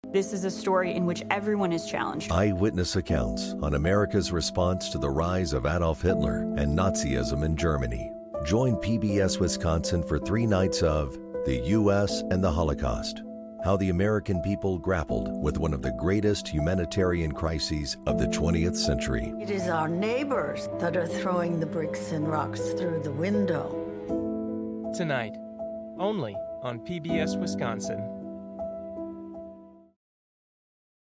This is a story in which everyone is challenged. Eyewitness accounts on America's response to the rise of Adolf Hitler and Nazism in Germany. Join PBS Wisconsin for 3 nights of The U.S. and the Holocaust. How the American people grappled with one of the greatest humanitarian crises of the 20th century. It is our neighbors that are throwing the bricks and rocks through the window. Tonight, only on PBS Wisconsin.